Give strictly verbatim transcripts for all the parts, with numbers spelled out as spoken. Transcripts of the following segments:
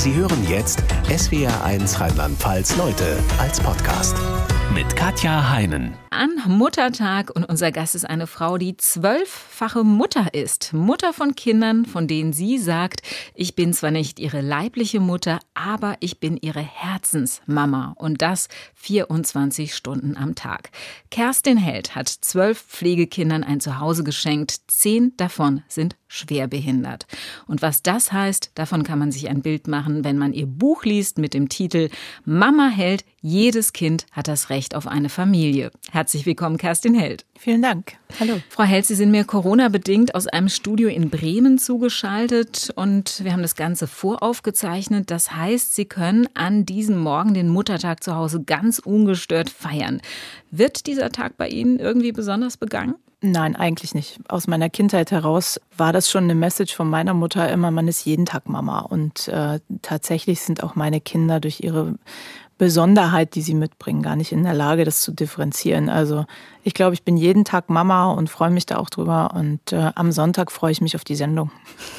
Sie hören jetzt S W R eins Rheinland-Pfalz Leute als Podcast mit Katja Heinen. An Muttertag und unser Gast ist eine Frau, die zwölffache Mutter ist. Mutter von Kindern, von denen sie sagt, ich bin zwar nicht ihre leibliche Mutter, aber ich bin ihre Herzensmama und das vierundzwanzig Stunden am Tag. Kerstin Held hat zwölf Pflegekindern ein Zuhause geschenkt, zehn davon sind schwerbehindert. Und was das heißt, davon kann man sich ein Bild machen, wenn man ihr Buch liest mit dem Titel Mama Held, jedes Kind hat das Recht auf eine Familie. Herzlich willkommen, Kerstin Held. Vielen Dank. Hallo. Frau Held, Sie sind mir Corona-bedingt aus einem Studio in Bremen zugeschaltet und wir haben das Ganze voraufgezeichnet. Das heißt, Sie können an diesem Morgen den Muttertag zu Hause ganz ungestört feiern. Wird dieser Tag bei Ihnen irgendwie besonders begangen? Nein, eigentlich nicht. Aus meiner Kindheit heraus war das schon eine Message von meiner Mutter immer, man ist jeden Tag Mama. Und äh, tatsächlich sind auch meine Kinder durch ihre Besonderheit, die sie mitbringen, gar nicht in der Lage, das zu differenzieren. Also ich glaube, ich bin jeden Tag Mama und freue mich da auch drüber. Und äh, am Sonntag freue ich mich auf die Sendung.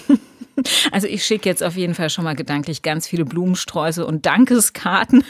Also ich schicke jetzt auf jeden Fall schon mal gedanklich ganz viele Blumensträuße und Dankeskarten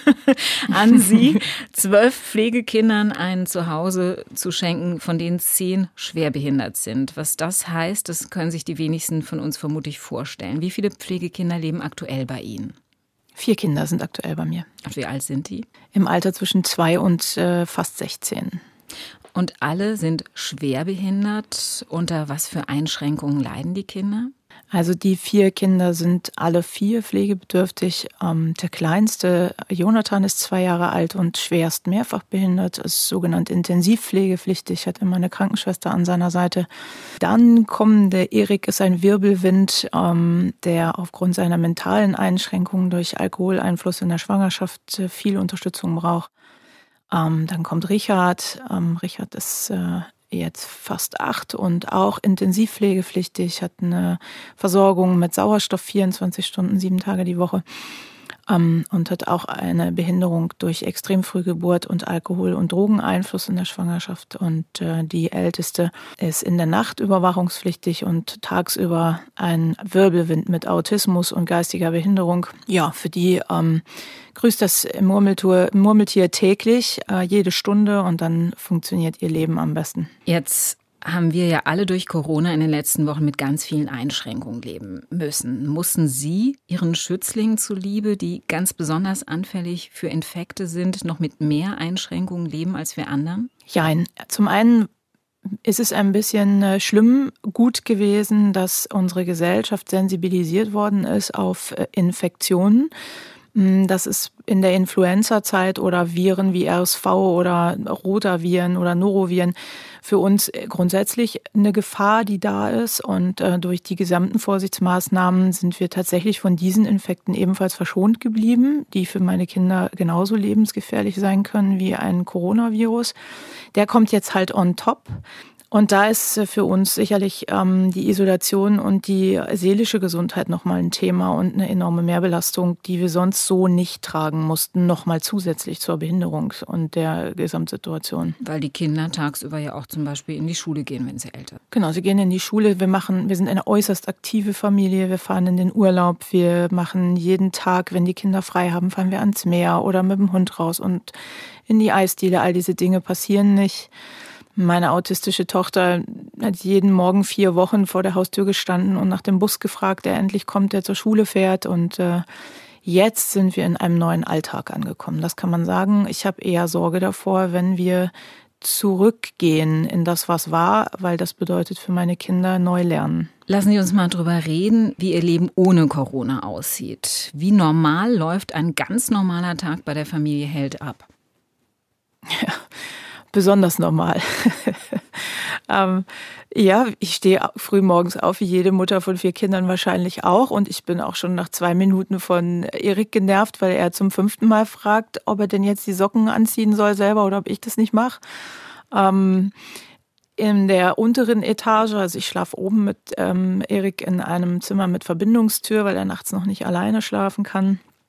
an Sie, zwölf Pflegekindern ein Zuhause zu schenken, von denen zehn schwerbehindert sind. Was das heißt, das können sich die wenigsten von uns vermutlich vorstellen. Wie viele Pflegekinder leben aktuell bei Ihnen? Vier Kinder sind aktuell bei mir. Und wie alt sind die? Im Alter zwischen zwei und äh, fast sechzehn. Und alle sind schwerbehindert. Unter was für Einschränkungen leiden die Kinder? Also die vier Kinder sind alle vier pflegebedürftig. Ähm, der kleinste, Jonathan, ist zwei Jahre alt und schwerst mehrfach behindert, ist sogenannt intensivpflegepflichtig, hat immer eine Krankenschwester an seiner Seite. Dann kommen, der Erik ist ein Wirbelwind, ähm, der aufgrund seiner mentalen Einschränkungen durch Alkoholeinfluss in der Schwangerschaft äh, viel Unterstützung braucht. Ähm, dann kommt Richard. Ähm, Richard ist äh, jetzt fast acht und auch intensivpflegepflichtig, hat eine Versorgung mit Sauerstoff vierundzwanzig Stunden, sieben Tage die Woche ähm, und hat auch eine Behinderung durch Extremfrühgeburt und Alkohol- und Drogeneinfluss in der Schwangerschaft. Und äh, die Älteste ist in der Nacht überwachungspflichtig und tagsüber ein Wirbelwind mit Autismus und geistiger Behinderung. Ja, für die ähm, grüßt das Murmeltier, Murmeltier täglich, äh, jede Stunde und dann funktioniert ihr Leben am besten. Jetzt haben wir ja alle durch Corona in den letzten Wochen mit ganz vielen Einschränkungen leben müssen. Mussten Sie Ihren Schützlingen zuliebe, die ganz besonders anfällig für Infekte sind, noch mit mehr Einschränkungen leben als wir anderen? Jein. Zum einen ist es ein bisschen schlimm gut gewesen, dass unsere Gesellschaft sensibilisiert worden ist auf Infektionen. Das ist in der Influenza-Zeit oder Viren wie R S V oder Rotaviren oder Noroviren für uns grundsätzlich eine Gefahr, die da ist. Und äh, durch die gesamten Vorsichtsmaßnahmen sind wir tatsächlich von diesen Infekten ebenfalls verschont geblieben, die für meine Kinder genauso lebensgefährlich sein können wie ein Coronavirus. Der kommt jetzt halt on top. Und da ist für uns sicherlich ähm, die Isolation und die seelische Gesundheit nochmal ein Thema und eine enorme Mehrbelastung, die wir sonst so nicht tragen mussten, nochmal zusätzlich zur Behinderung und der Gesamtsituation. Weil die Kinder tagsüber ja auch zum Beispiel in die Schule gehen, wenn sie älter sind. Genau, sie gehen in die Schule. Wir machen, wir sind eine äußerst aktive Familie. Wir fahren in den Urlaub. Wir machen jeden Tag, wenn die Kinder frei haben, fahren wir ans Meer oder mit dem Hund raus und in die Eisdiele. All diese Dinge passieren nicht. Meine autistische Tochter hat jeden Morgen vier Wochen vor der Haustür gestanden und nach dem Bus gefragt, der endlich kommt, der zur Schule fährt. Und äh, jetzt sind wir in einem neuen Alltag angekommen. Das kann man sagen. Ich habe eher Sorge davor, wenn wir zurückgehen in das, was war, weil das bedeutet für meine Kinder neu lernen. Lassen Sie uns mal drüber reden, wie Ihr Leben ohne Corona aussieht. Wie normal läuft ein ganz normaler Tag bei der Familie Held ab? Ja. Besonders normal. ähm, ja, ich stehe früh morgens auf, wie jede Mutter von vier Kindern wahrscheinlich auch. Und ich bin auch schon nach zwei Minuten von Erik genervt, weil er zum fünften Mal fragt, ob er denn jetzt die Socken anziehen soll selber oder ob ich das nicht mache. Ähm, in der unteren Etage, also ich schlafe oben mit ähm, Erik in einem Zimmer mit Verbindungstür, weil er nachts noch nicht alleine schlafen kann.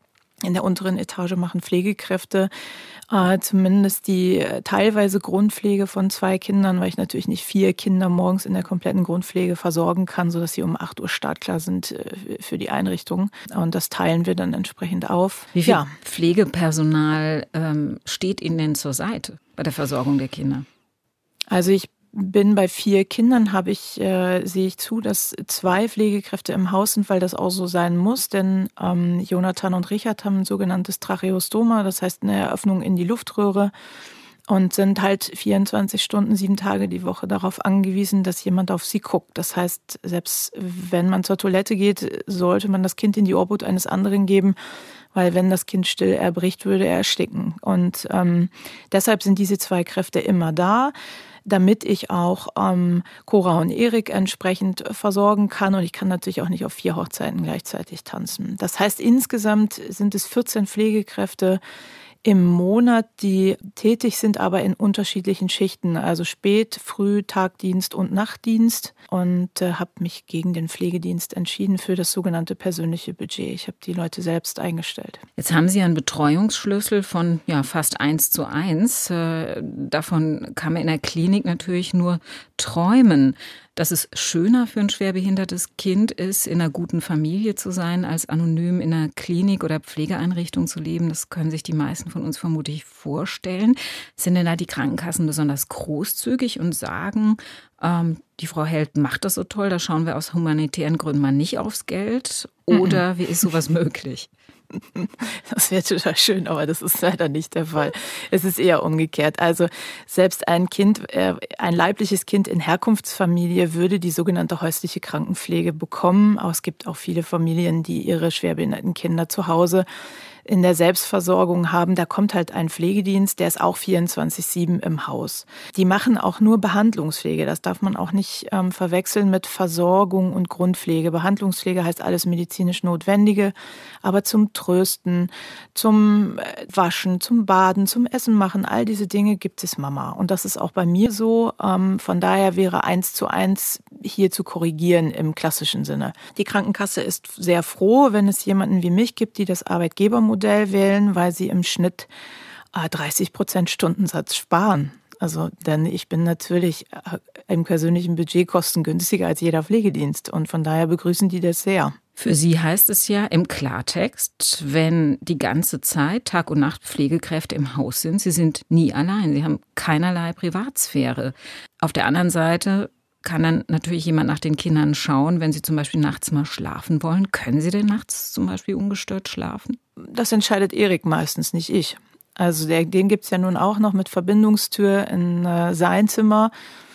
In der unteren Etage machen Pflegekräfte äh, zumindest die äh, teilweise Grundpflege von zwei Kindern, weil ich natürlich nicht vier Kinder morgens in der kompletten Grundpflege versorgen kann, sodass sie um acht Uhr startklar sind äh, für die Einrichtung. Und das teilen wir dann entsprechend auf. Wie viel ja. Pflegepersonal ähm, steht Ihnen denn zur Seite bei der Versorgung der Kinder? Also ich bin bei vier Kindern, habe ich, äh, sehe ich zu, dass zwei Pflegekräfte im Haus sind, weil das auch so sein muss. Denn ähm, Jonathan und Richard haben ein sogenanntes Tracheostoma, das heißt eine Eröffnung in die Luftröhre und sind halt vierundzwanzig Stunden, sieben Tage die Woche darauf angewiesen, dass jemand auf sie guckt. Das heißt, selbst wenn man zur Toilette geht, sollte man das Kind in die Obhut eines anderen geben, weil wenn das Kind still erbricht, würde er ersticken. Und ähm, deshalb sind diese zwei Kräfte immer da, damit ich auch ähm, Cora und Erik entsprechend versorgen kann. Und ich kann natürlich auch nicht auf vier Hochzeiten gleichzeitig tanzen. Das heißt, insgesamt sind es vierzehn Pflegekräfte im Monat, die tätig sind, aber in unterschiedlichen Schichten, also Spät-, Früh-, Tagdienst und Nachtdienst, und äh, habe mich gegen den Pflegedienst entschieden für das sogenannte persönliche Budget. Ich habe die Leute selbst eingestellt. Jetzt haben Sie einen Betreuungsschlüssel von ja, fast eins zu eins. Äh, davon kann man in der Klinik natürlich nur träumen. Dass es schöner für ein schwerbehindertes Kind ist, in einer guten Familie zu sein, als anonym in einer Klinik oder Pflegeeinrichtung zu leben, das können sich die meisten von uns vermutlich vorstellen. Sind denn da die Krankenkassen besonders großzügig und sagen, ähm, die Frau Held macht das so toll, da schauen wir aus humanitären Gründen mal nicht aufs Geld? Oder wie ist sowas möglich? Das wäre total schön, aber das ist leider nicht der Fall. Es ist eher umgekehrt. Also selbst ein Kind, ein leibliches Kind in Herkunftsfamilie würde die sogenannte häusliche Krankenpflege bekommen. Aber es gibt auch viele Familien, die ihre schwerbehinderten Kinder zu Hause in der Selbstversorgung haben. Da kommt halt ein Pflegedienst, der ist auch vierundzwanzig sieben im Haus. Die machen auch nur Behandlungspflege. Das darf man auch nicht ähm, verwechseln mit Versorgung und Grundpflege. Behandlungspflege heißt alles medizinisch Notwendige, aber zum Trösten, zum Waschen, zum Baden, zum Essen machen, all diese Dinge gibt es Mama. Und das ist auch bei mir so. Ähm, von daher wäre eins zu eins hier zu korrigieren im klassischen Sinne. Die Krankenkasse ist sehr froh, wenn es jemanden wie mich gibt, die das Arbeitgebermodell wählen, weil sie im Schnitt dreißig Prozent Stundensatz sparen. Also, denn ich bin natürlich im persönlichen Budget kostengünstiger als jeder Pflegedienst und von daher begrüßen die das sehr. Für Sie heißt es ja im Klartext, wenn die ganze Zeit Tag und Nacht Pflegekräfte im Haus sind, Sie sind nie allein, Sie haben keinerlei Privatsphäre. Auf der anderen Seite kann dann natürlich jemand nach den Kindern schauen, wenn sie zum Beispiel nachts mal schlafen wollen. Können Sie denn nachts zum Beispiel ungestört schlafen? Das entscheidet Erik meistens, nicht ich. Also der, den gibt's ja nun auch noch mit Verbindungstür in äh, sein Zimmer.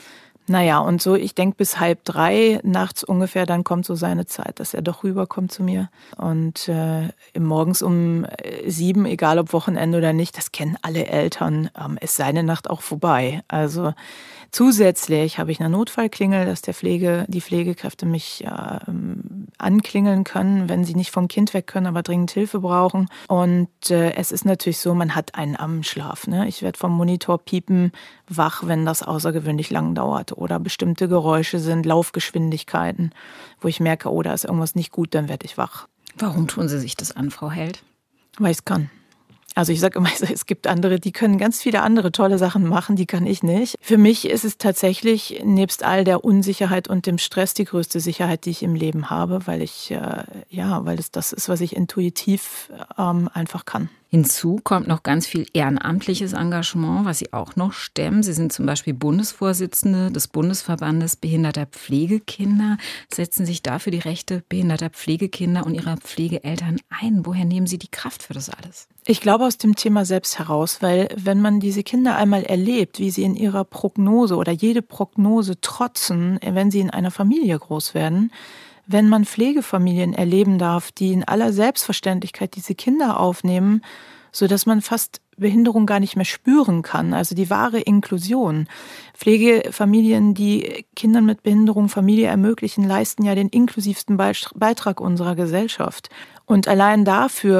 Naja, und so, ich denke bis halb drei nachts ungefähr, dann kommt so seine Zeit, dass er doch rüberkommt zu mir. Und äh, morgens um sieben, egal ob Wochenende oder nicht, das kennen alle Eltern, ähm, ist seine Nacht auch vorbei. Also zusätzlich habe ich eine Notfallklingel, dass der Pflege, die Pflegekräfte mich äh, anklingeln können, wenn sie nicht vom Kind weg können, aber dringend Hilfe brauchen. Und äh, es ist natürlich so, man hat einen Ammenschlaf. Ne? Ich werde vom Monitor piepen wach, wenn das außergewöhnlich lang dauert. Oder bestimmte Geräusche sind, Laufgeschwindigkeiten, wo ich merke, oh, da ist irgendwas nicht gut, dann werde ich wach. Warum tun Sie sich das an, Frau Held? Weil ich es kann. Also ich sage immer, es gibt andere, die können ganz viele andere tolle Sachen machen, die kann ich nicht. Für mich ist es tatsächlich nebst all der Unsicherheit und dem Stress die größte Sicherheit, die ich im Leben habe, weil ich äh, ja, weil es das ist, was ich intuitiv ähm, einfach kann. Hinzu kommt noch ganz viel ehrenamtliches Engagement, was Sie auch noch stemmen. Sie sind zum Beispiel Bundesvorsitzende des Bundesverbandes behinderter Pflegekinder, setzen sich da für die Rechte behinderter Pflegekinder und ihrer Pflegeeltern ein. Woher nehmen Sie die Kraft für das alles? Ich glaube aus dem Thema selbst heraus, weil wenn man diese Kinder einmal erlebt, wie sie in ihrer Prognose oder jede Prognose trotzen, wenn sie in einer Familie groß werden, wenn man Pflegefamilien erleben darf, die in aller Selbstverständlichkeit diese Kinder aufnehmen, sodass man fast Behinderung gar nicht mehr spüren kann, also die wahre Inklusion. Pflegefamilien, die Kindern mit Behinderung Familie ermöglichen, leisten ja den inklusivsten Beitrag unserer Gesellschaft. Und allein dafür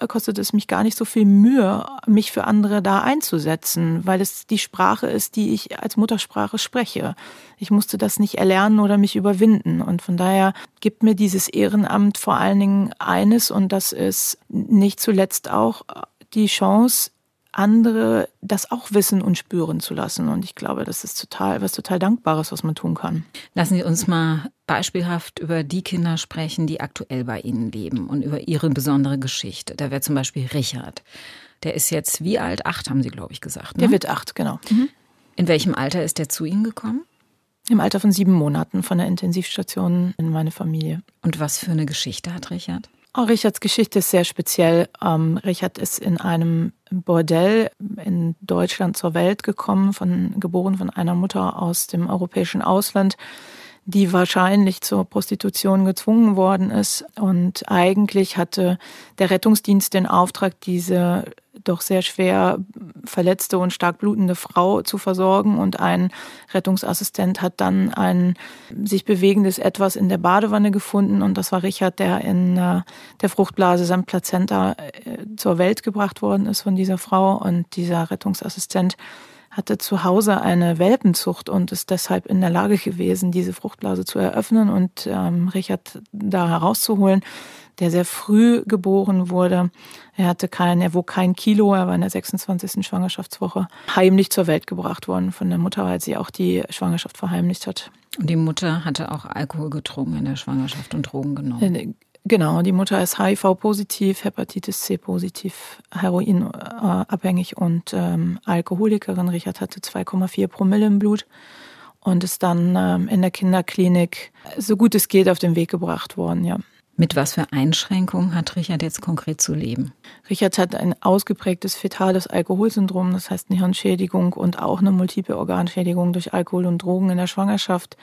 kostet es mich gar nicht so viel Mühe, mich für andere da einzusetzen, weil es die Sprache ist, die ich als Muttersprache spreche. Ich musste das nicht erlernen oder mich überwinden. Und von daher gibt mir dieses Ehrenamt vor allen Dingen eines, und das ist nicht zuletzt auch die Chance, andere das auch wissen und spüren zu lassen. Und ich glaube, das ist total was total Dankbares, was man tun kann. Lassen Sie uns mal beispielhaft über die Kinder sprechen, die aktuell bei Ihnen leben und über ihre besondere Geschichte. Da wäre zum Beispiel Richard. Der ist jetzt wie alt? Acht, haben Sie, glaube ich, gesagt. Ne? Der wird acht, genau. Mhm. In welchem Alter ist der zu Ihnen gekommen? Im Alter von sieben Monaten von der Intensivstation in meine Familie. Und was für eine Geschichte hat Richard? Oh, Richards Geschichte ist sehr speziell. Ähm, Richard ist in einem Bordell in Deutschland zur Welt gekommen, von, geboren von einer Mutter aus dem europäischen Ausland, die wahrscheinlich zur Prostitution gezwungen worden ist. Und eigentlich hatte der Rettungsdienst den Auftrag, diese doch sehr schwer verletzte und stark blutende Frau zu versorgen. Und ein Rettungsassistent hat dann ein sich bewegendes Etwas in der Badewanne gefunden. Und das war Richard, der in der Fruchtblase samt Plazenta zur Welt gebracht worden ist von dieser Frau. Und dieser Rettungsassistent hatte zu Hause eine Welpenzucht und ist deshalb in der Lage gewesen, diese Fruchtblase zu eröffnen und ähm, Richard da herauszuholen, der sehr früh geboren wurde. Er hatte kein, er wog kein Kilo, er war in der sechsundzwanzigsten Schwangerschaftswoche heimlich zur Welt gebracht worden von der Mutter, weil sie auch die Schwangerschaft verheimlicht hat. Und die Mutter hatte auch Alkohol getrunken in der Schwangerschaft und Drogen genommen? Genau, die Mutter ist H I V-positiv, Hepatitis C-positiv, heroinabhängig und ähm, Alkoholikerin. Richard hatte zwei Komma vier Promille im Blut und ist dann ähm, in der Kinderklinik so gut es geht auf den Weg gebracht worden, ja. Mit was für Einschränkungen hat Richard jetzt konkret zu leben? Richard hat ein ausgeprägtes fetales Alkoholsyndrom, das heißt eine Hirnschädigung und auch eine multiple Organschädigung durch Alkohol und Drogen in der Schwangerschaft.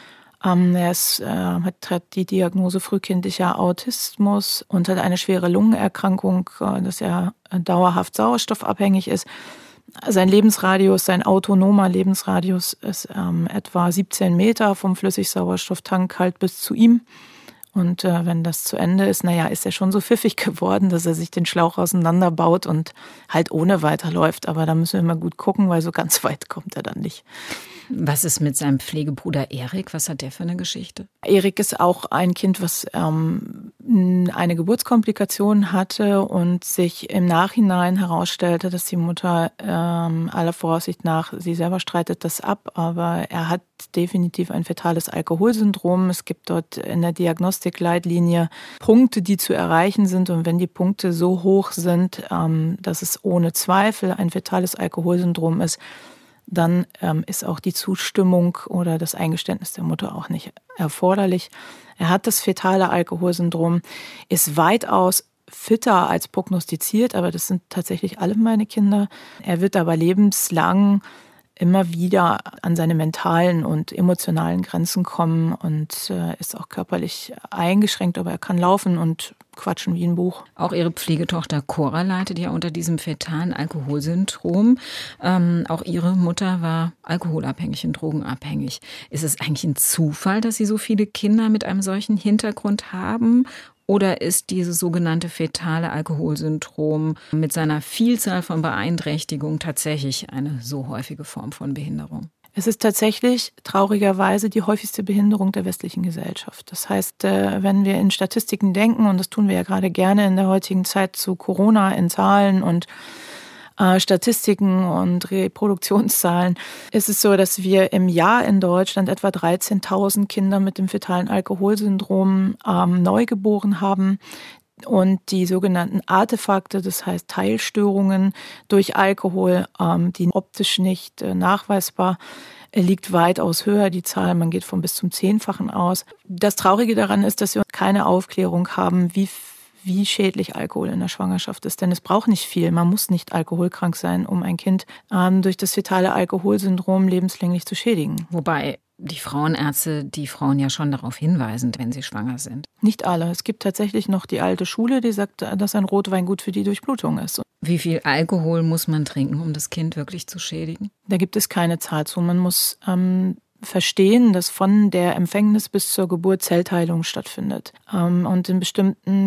Ähm, er ist, äh, hat, hat die Diagnose frühkindlicher Autismus und hat eine schwere Lungenerkrankung, äh, dass er dauerhaft sauerstoffabhängig ist. Sein Lebensradius, sein autonomer Lebensradius ist ähm, etwa siebzehn Meter vom Flüssigsauerstofftank halt bis zu ihm. Und äh, wenn das zu Ende ist, naja, ist er schon so pfiffig geworden, dass er sich den Schlauch auseinanderbaut und halt ohne weiterläuft. Aber da müssen wir mal gut gucken, weil so ganz weit kommt er dann nicht. Was ist mit seinem Pflegebruder Erik? Was hat der für eine Geschichte? Erik ist auch ein Kind, was ähm, eine Geburtskomplikation hatte und sich im Nachhinein herausstellte, dass die Mutter ähm, aller Voraussicht nach, sie selber streitet das ab, aber er hat definitiv ein fetales Alkoholsyndrom. Es gibt dort in der Diagnostikleitlinie Punkte, die zu erreichen sind. Und wenn die Punkte so hoch sind, ähm, dass es ohne Zweifel ein fetales Alkoholsyndrom ist, dann ähm, ist auch die Zustimmung oder das Eingeständnis der Mutter auch nicht erforderlich. Er hat das fetale Alkoholsyndrom, ist weitaus fitter als prognostiziert, aber das sind tatsächlich alle meine Kinder. Er wird aber lebenslang immer wieder an seine mentalen und emotionalen Grenzen kommen und äh, ist auch körperlich eingeschränkt, aber er kann laufen und quatschen wie ein Buch. Auch Ihre Pflegetochter Cora leidet ja unter diesem fetalen Alkoholsyndrom. Ähm, auch Ihre Mutter war alkoholabhängig und drogenabhängig. Ist es eigentlich ein Zufall, dass Sie so viele Kinder mit einem solchen Hintergrund haben? Oder ist dieses sogenannte fetale Alkoholsyndrom mit seiner Vielzahl von Beeinträchtigungen tatsächlich eine so häufige Form von Behinderung? Es ist tatsächlich traurigerweise die häufigste Behinderung der westlichen Gesellschaft. Das heißt, wenn wir in Statistiken denken, und das tun wir ja gerade gerne in der heutigen Zeit zu Corona in Zahlen und Statistiken und Reproduktionszahlen, ist es so, dass wir im Jahr in Deutschland etwa dreizehntausend Kinder mit dem fetalen Alkoholsyndrom ähm, neugeboren haben. Und die sogenannten Artefakte, das heißt Teilstörungen durch Alkohol, ähm, die optisch nicht äh, nachweisbar, äh, liegt weitaus höher, die Zahl. Man geht von bis zum Zehnfachen aus. Das Traurige daran ist, dass wir keine Aufklärung haben, wie wie schädlich Alkohol in der Schwangerschaft ist. Denn es braucht nicht viel. Man muss nicht alkoholkrank sein, um ein Kind ähm, durch das fetale Alkoholsyndrom lebenslänglich zu schädigen. Wobei die Frauenärzte die Frauen ja schon darauf hinweisen, wenn sie schwanger sind. Nicht alle. Es gibt tatsächlich noch die alte Schule, die sagt, dass ein Rotwein gut für die Durchblutung ist. Wie viel Alkohol muss man trinken, um das Kind wirklich zu schädigen? Da gibt es keine Zahl zu. Man muss ähm, verstehen, dass von der Empfängnis bis zur Geburt Zellteilung stattfindet. Ähm, und in bestimmten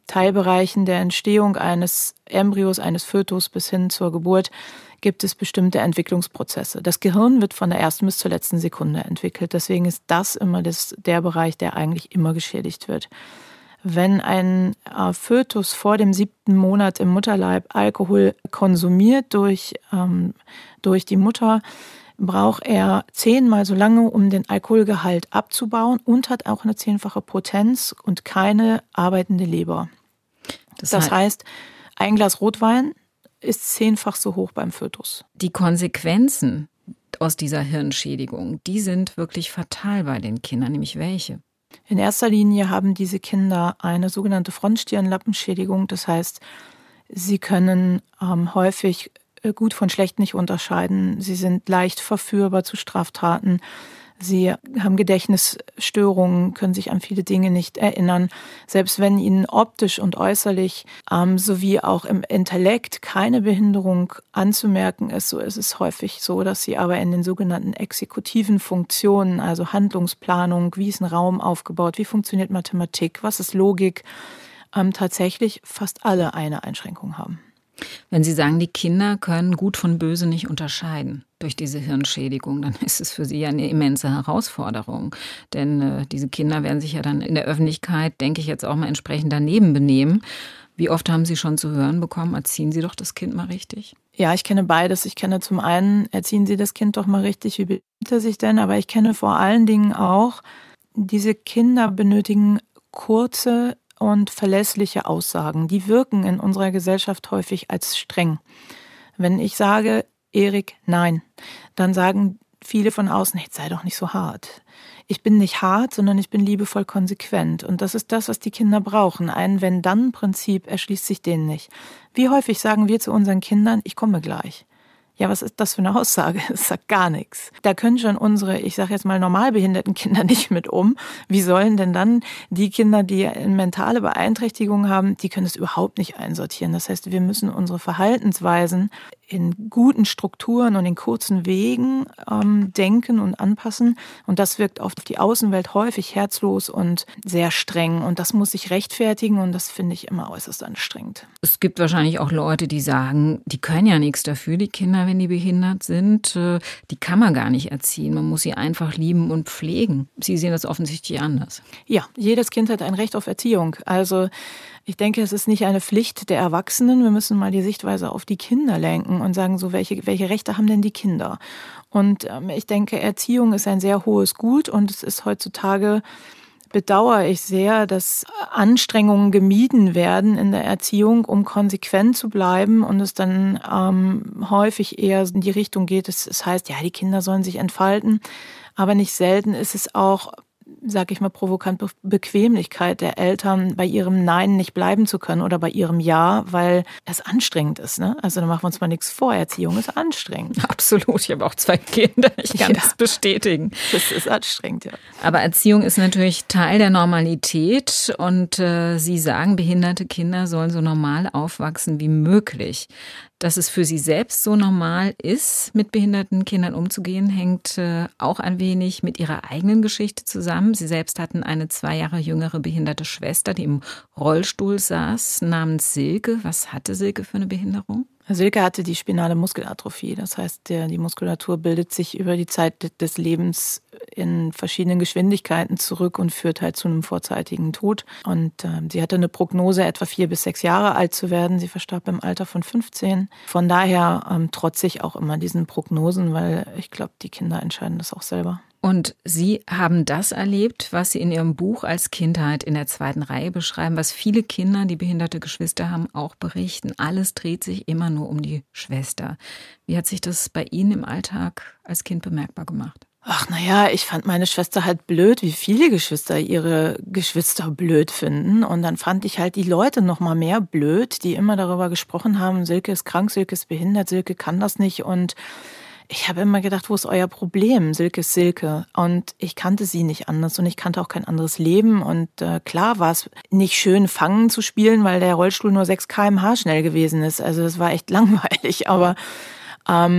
Teilbereichen der Entstehung eines Embryos, eines Fötus bis hin zur Geburt gibt es bestimmte Entwicklungsprozesse. Das Gehirn wird von der ersten bis zur letzten Sekunde entwickelt. Deswegen ist das immer das, der Bereich, der eigentlich immer geschädigt wird. Wenn ein äh, Fötus vor dem siebten Monat im Mutterleib Alkohol konsumiert durch, ähm, durch die Mutter, braucht er zehnmal so lange, um den Alkoholgehalt abzubauen und hat auch eine zehnfache Potenz und keine arbeitende Leber. Das, das heißt, ein Glas Rotwein ist zehnfach so hoch beim Fötus. Die Konsequenzen aus dieser Hirnschädigung, die sind wirklich fatal bei den Kindern, nämlich welche? In erster Linie haben diese Kinder eine sogenannte Frontstirnlappenschädigung. Das heißt, sie können ähm, häufig gut von schlecht nicht unterscheiden. Sie sind leicht verführbar zu Straftaten. Sie haben Gedächtnisstörungen, können sich an viele Dinge nicht erinnern. Selbst wenn ihnen optisch und äußerlich ähm, sowie auch im Intellekt keine Behinderung anzumerken ist, so ist es häufig so, dass sie aber in den sogenannten exekutiven Funktionen, also Handlungsplanung, wie ist ein Raum aufgebaut, wie funktioniert Mathematik, was ist Logik, ähm, tatsächlich fast alle eine Einschränkung haben. Wenn Sie sagen, die Kinder können gut von böse nicht unterscheiden durch diese Hirnschädigung, dann ist es für Sie ja eine immense Herausforderung. Denn äh, diese Kinder werden sich ja dann in der Öffentlichkeit, denke ich, jetzt auch mal entsprechend daneben benehmen. Wie oft haben Sie schon zu hören bekommen, erziehen Sie doch das Kind mal richtig? Ja, ich kenne beides. Ich kenne zum einen, erziehen Sie das Kind doch mal richtig, wie benimmt er sich denn? Aber ich kenne vor allen Dingen auch, diese Kinder benötigen kurze und verlässliche Aussagen. Die wirken in unserer Gesellschaft häufig als streng. Wenn ich sage, Erik, nein, dann sagen viele von außen, jetzt sei doch nicht so hart. Ich bin nicht hart, sondern ich bin liebevoll konsequent. Und das ist das, was die Kinder brauchen. Ein Wenn-Dann-Prinzip erschließt sich denen nicht. Wie häufig sagen wir zu unseren Kindern, ich komme gleich. Ja, was ist das für eine Aussage? Das sagt gar nichts. Da können schon unsere, ich sage jetzt mal, normal behinderten Kinder nicht mit um. Wie sollen denn dann die Kinder, die eine mentale Beeinträchtigung haben, die können es überhaupt nicht einsortieren. Das heißt, wir müssen unsere Verhaltensweisen in guten Strukturen und in kurzen Wegen ähm, denken und anpassen. Und das wirkt auf die Außenwelt häufig herzlos und sehr streng. Und das muss sich rechtfertigen und das finde ich immer äußerst anstrengend. Es gibt wahrscheinlich auch Leute, die sagen, die können ja nichts dafür, die Kinder, wenn die behindert sind. Die kann man gar nicht erziehen. Man muss sie einfach lieben und pflegen. Sie sehen das offensichtlich anders. Ja, jedes Kind hat ein Recht auf Erziehung. Also ich denke, es ist nicht eine Pflicht der Erwachsenen. Wir müssen mal die Sichtweise auf die Kinder lenken und sagen, so welche, welche Rechte haben denn die Kinder? Und ähm, ich denke, Erziehung ist ein sehr hohes Gut und es ist heutzutage, bedauere ich sehr, dass Anstrengungen gemieden werden in der Erziehung, um konsequent zu bleiben und es dann ähm, häufig eher in die Richtung geht, es, es heißt, ja, die Kinder sollen sich entfalten, aber nicht selten ist es auch, sag ich mal, provokant Be- Bequemlichkeit der Eltern, bei ihrem Nein nicht bleiben zu können oder bei ihrem Ja, weil es anstrengend ist. Ne? Also da machen wir uns mal nichts vor, Erziehung ist anstrengend. Absolut, ich habe auch zwei Kinder, ich kann ja, das bestätigen. Das ist anstrengend, ja. Aber Erziehung ist natürlich Teil der Normalität und äh, Sie sagen, behinderte Kinder sollen so normal aufwachsen wie möglich. Dass es für Sie selbst so normal ist, mit behinderten Kindern umzugehen, hängt äh, auch ein wenig mit Ihrer eigenen Geschichte zusammen. Sie selbst hatten eine zwei Jahre jüngere behinderte Schwester, die im Rollstuhl saß, namens Silke. Was hatte Silke für eine Behinderung? Silke hatte die spinale Muskelatrophie. Das heißt, die Muskulatur bildet sich über die Zeit des Lebens in verschiedenen Geschwindigkeiten zurück und führt halt zu einem vorzeitigen Tod. Und äh, sie hatte eine Prognose, etwa vier bis sechs Jahre alt zu werden. Sie verstarb im Alter von fünfzehn. Von daher ähm, trotze ich auch immer diesen Prognosen, weil ich glaube, die Kinder entscheiden das auch selber. Und Sie haben das erlebt, was Sie in Ihrem Buch als Kindheit in der zweiten Reihe beschreiben, was viele Kinder, die behinderte Geschwister haben, auch berichten. Alles dreht sich immer nur um die Schwester. Wie hat sich das bei Ihnen im Alltag als Kind bemerkbar gemacht? Ach, naja, ich fand meine Schwester halt blöd, wie viele Geschwister ihre Geschwister blöd finden. Und dann fand ich halt die Leute noch mal mehr blöd, die immer darüber gesprochen haben, Silke ist krank, Silke ist behindert, Silke kann das nicht. Und ich habe immer gedacht, wo ist euer Problem? Silke ist Silke. Und ich kannte sie nicht anders und ich kannte auch kein anderes Leben. Und äh, klar war es nicht schön, Fangen zu spielen, weil der Rollstuhl nur sechs Kilometer pro Stunde schnell gewesen ist. Also das war echt langweilig. Aber ähm,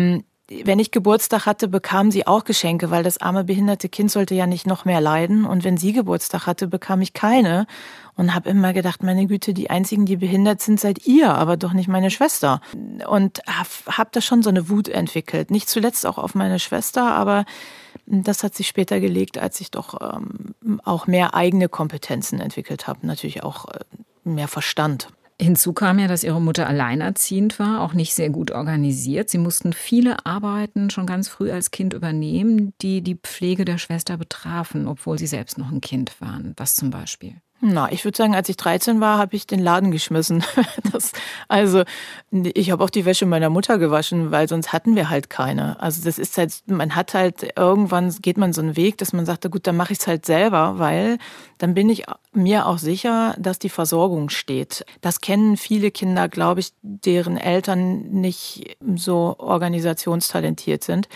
wenn ich Geburtstag hatte, bekam sie auch Geschenke, weil das arme behinderte Kind sollte ja nicht noch mehr leiden. Und wenn sie Geburtstag hatte, bekam ich keine. Und habe immer gedacht, meine Güte, die Einzigen, die behindert sind, seid ihr, aber doch nicht meine Schwester. Und habe hab da schon so eine Wut entwickelt. Nicht zuletzt auch auf meine Schwester, aber das hat sich später gelegt, als ich doch ähm, auch mehr eigene Kompetenzen entwickelt habe. Natürlich auch äh, mehr Verstand. Hinzu kam ja, dass ihre Mutter alleinerziehend war, auch nicht sehr gut organisiert. Sie mussten viele Arbeiten schon ganz früh als Kind übernehmen, die die Pflege der Schwester betrafen, obwohl sie selbst noch ein Kind waren. Was zum Beispiel? Na, ich würde sagen, als ich dreizehn war, habe ich den Laden geschmissen. Das, also ich habe auch die Wäsche meiner Mutter gewaschen, weil sonst hatten wir halt keine. Also das ist halt, man hat halt, irgendwann geht man so einen Weg, dass man sagt, gut, dann mache ich es halt selber, weil dann bin ich mir auch sicher, dass die Versorgung steht. Das kennen viele Kinder, glaube ich, deren Eltern nicht so organisationstalentiert sind.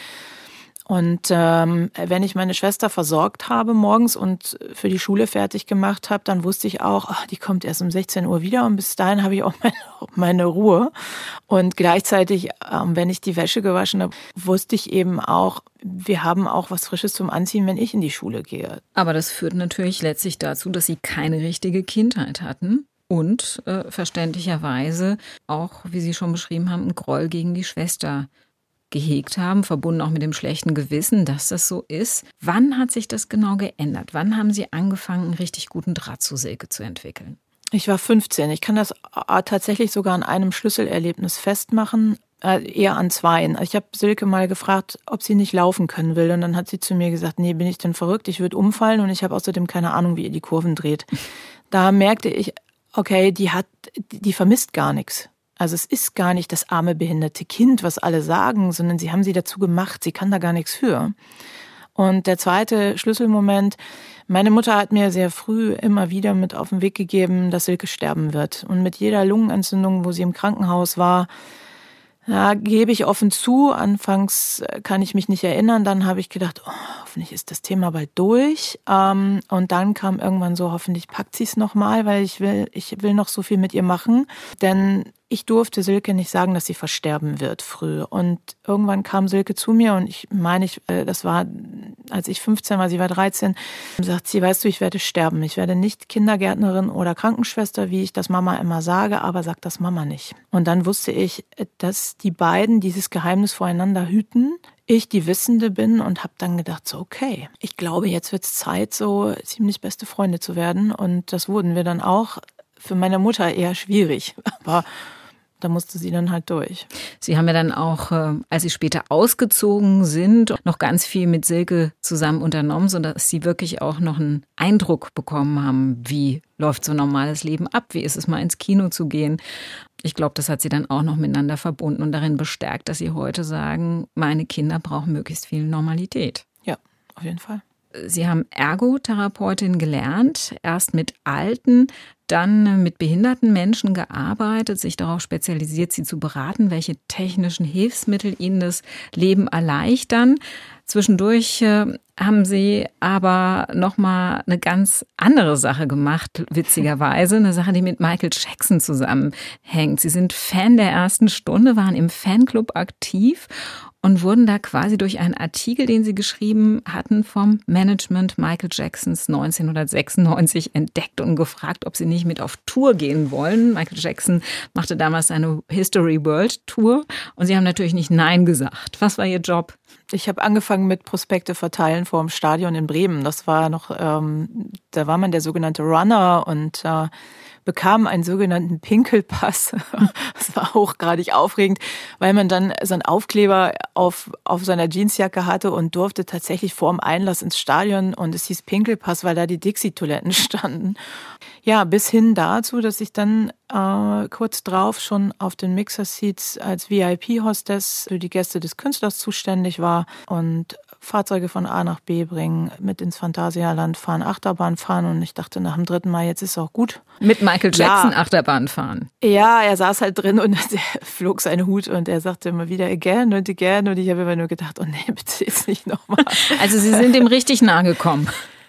Und ähm, wenn ich meine Schwester versorgt habe morgens und für die Schule fertig gemacht habe, dann wusste ich auch, ach, die kommt erst um sechzehn Uhr wieder und bis dahin habe ich auch meine, meine Ruhe. Und gleichzeitig, ähm, wenn ich die Wäsche gewaschen habe, wusste ich eben auch, wir haben auch was Frisches zum Anziehen, wenn ich in die Schule gehe. Aber das führt natürlich letztlich dazu, dass Sie keine richtige Kindheit hatten. Und äh, verständlicherweise auch, wie Sie schon beschrieben haben, einen Groll gegen die Schwester gehegt haben, verbunden auch mit dem schlechten Gewissen, dass das so ist. Wann hat sich das genau geändert? Wann haben Sie angefangen, einen richtig guten Draht zu Silke zu entwickeln? Ich war fünfzehn. Ich kann das tatsächlich sogar an einem Schlüsselerlebnis festmachen, eher an zweien. Ich habe Silke mal gefragt, ob sie nicht laufen können will. Und dann hat sie zu mir gesagt, nee, bin ich denn verrückt? Ich würde umfallen und ich habe außerdem keine Ahnung, wie ihr die Kurven dreht. Da merkte ich, okay, die hat, die vermisst gar nichts. Also es ist gar nicht das arme, behinderte Kind, was alle sagen, sondern sie haben sie dazu gemacht. Sie kann da gar nichts für. Und der zweite Schlüsselmoment, meine Mutter hat mir sehr früh immer wieder mit auf den Weg gegeben, dass Silke sterben wird. Und mit jeder Lungenentzündung, wo sie im Krankenhaus war, ja, gebe ich offen zu. Anfangs kann ich mich nicht erinnern. Dann habe ich gedacht, oh, hoffentlich ist das Thema bald durch. Ähm, und dann kam irgendwann so, hoffentlich packt sie es nochmal, weil ich will, ich will noch so viel mit ihr machen. Denn ich durfte Silke nicht sagen, dass sie versterben wird früh. Und irgendwann kam Silke zu mir und ich meine, ich, das war, als ich fünfzehn war, sie war dreizehn, sagt sie, weißt du, ich werde sterben. Ich werde nicht Kindergärtnerin oder Krankenschwester, wie ich das Mama immer sage, aber sag das Mama nicht. Und dann wusste ich, dass die beiden dieses Geheimnis voreinander hüten. Ich die Wissende bin und habe dann gedacht, so okay, ich glaube, jetzt wird es Zeit, so ziemlich beste Freunde zu werden. Und das wurden wir dann auch. Für meine Mutter eher schwierig, aber da musste sie dann halt durch. Sie haben ja dann auch, als Sie später ausgezogen sind, noch ganz viel mit Silke zusammen unternommen, sodass Sie wirklich auch noch einen Eindruck bekommen haben, wie läuft so ein normales Leben ab, wie ist es mal ins Kino zu gehen. Ich glaube, das hat Sie dann auch noch miteinander verbunden und darin bestärkt, dass Sie heute sagen, meine Kinder brauchen möglichst viel Normalität. Ja, auf jeden Fall. Sie haben Ergotherapeutin gelernt, erst mit alten, dann mit behinderten Menschen gearbeitet, sich darauf spezialisiert, sie zu beraten, welche technischen Hilfsmittel ihnen das Leben erleichtern. Zwischendurch äh, haben Sie aber nochmal eine ganz andere Sache gemacht, witzigerweise. Eine Sache, die mit Michael Jackson zusammenhängt. Sie sind Fan der ersten Stunde, waren im Fanclub aktiv und wurden da quasi durch einen Artikel, den Sie geschrieben hatten, vom Management Michael Jacksons neunzehnhundertsechsundneunzig entdeckt und gefragt, ob Sie nicht mit auf Tour gehen wollen. Michael Jackson machte damals seine History World Tour und Sie haben natürlich nicht Nein gesagt. Was war Ihr Job? Ich habe angefangen mit Prospekte verteilen vor dem Stadion in Bremen. Das war noch, ähm, da war man der sogenannte Runner und äh, bekam einen sogenannten Pinkelpass. Das war hochgradig aufregend, weil man dann so einen Aufkleber auf, auf seiner Jeansjacke hatte und durfte tatsächlich vor dem Einlass ins Stadion und es hieß Pinkelpass, weil da die Dixie-Toiletten standen. Ja, bis hin dazu, dass ich dann äh, kurz drauf schon auf den Mixer-Seats als V I P-Hostess für die Gäste des Künstlers zuständig war und Fahrzeuge von A nach B bringen, mit ins Phantasialand fahren, Achterbahn fahren und ich dachte nach dem dritten Mal, jetzt ist es auch gut. Mit Michael Jackson ja. Achterbahn fahren? Ja, er saß halt drin und er flog seinen Hut und er sagte immer wieder again und again und ich habe immer nur gedacht, oh nee, bitte jetzt nicht nochmal. Also Sie sind ihm richtig nahe gekommen.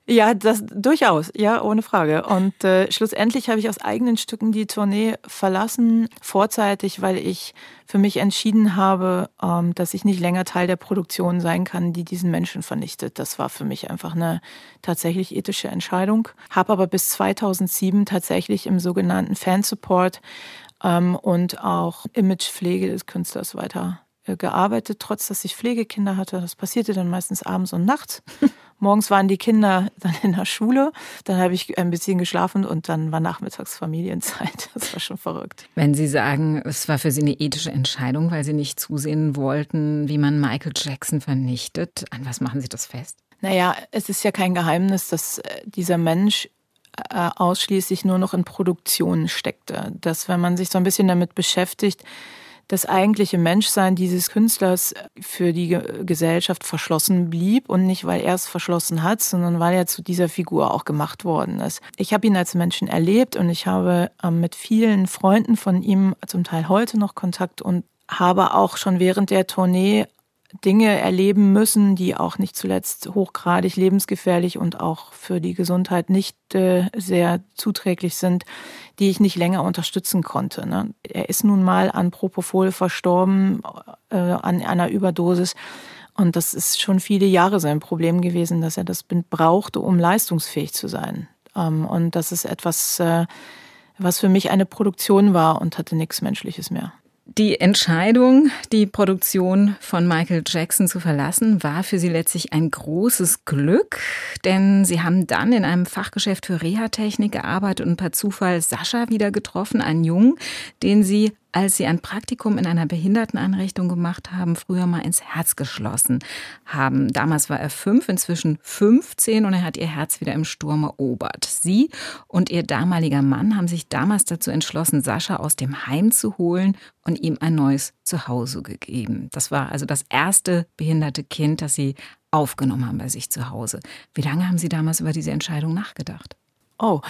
Ja, das durchaus, ja, ohne Frage. Und äh, schlussendlich habe ich aus eigenen Stücken die Tournee verlassen, vorzeitig, weil ich für mich entschieden habe, ähm, dass ich nicht länger Teil der Produktion sein kann, die diesen Menschen vernichtet. Das war für mich einfach eine tatsächlich ethische Entscheidung. Habe aber bis zweitausendsieben tatsächlich im sogenannten Fansupport ähm, und auch Imagepflege des Künstlers weiter äh, gearbeitet, trotz dass ich Pflegekinder hatte. Das passierte dann meistens abends und nachts. Morgens waren die Kinder dann in der Schule, dann habe ich ein bisschen geschlafen und dann war nachmittags Familienzeit. Das war schon verrückt. Wenn Sie sagen, es war für Sie eine ethische Entscheidung, weil Sie nicht zusehen wollten, wie man Michael Jackson vernichtet, an was machen Sie das fest? Naja, es ist ja kein Geheimnis, dass dieser Mensch ausschließlich nur noch in Produktion steckte. Dass, wenn man sich so ein bisschen damit beschäftigt, das eigentliche Menschsein dieses Künstlers für die Gesellschaft verschlossen blieb und nicht, weil er es verschlossen hat, sondern weil er zu dieser Figur auch gemacht worden ist. Ich habe ihn als Menschen erlebt und ich habe mit vielen Freunden von ihm zum Teil heute noch Kontakt und habe auch schon während der Tournee Dinge erleben müssen, die auch nicht zuletzt hochgradig lebensgefährlich und auch für die Gesundheit nicht äh, sehr zuträglich sind, die ich nicht länger unterstützen konnte. Ne? Er ist nun mal an Propofol verstorben, äh, an einer Überdosis. Und das ist schon viele Jahre sein Problem gewesen, dass er das brauchte, um leistungsfähig zu sein. Ähm, und das ist etwas, äh, was für mich eine Produktion war und hatte nichts Menschliches mehr. Die Entscheidung, die Produktion von Michael Jackson zu verlassen, war für Sie letztlich ein großes Glück, denn Sie haben dann in einem Fachgeschäft für Reha-Technik gearbeitet und per Zufall Sascha wieder getroffen, einen Jungen, den Sie, als Sie ein Praktikum in einer Behinderteneinrichtung gemacht haben, früher mal ins Herz geschlossen haben. Damals war er fünf, inzwischen fünfzehn und er hat Ihr Herz wieder im Sturm erobert. Sie und Ihr damaliger Mann haben sich damals dazu entschlossen, Sascha aus dem Heim zu holen und ihm ein neues Zuhause gegeben. Das war also das erste behinderte Kind, das Sie aufgenommen haben bei sich zu Hause. Wie lange haben Sie damals über diese Entscheidung nachgedacht? Oh,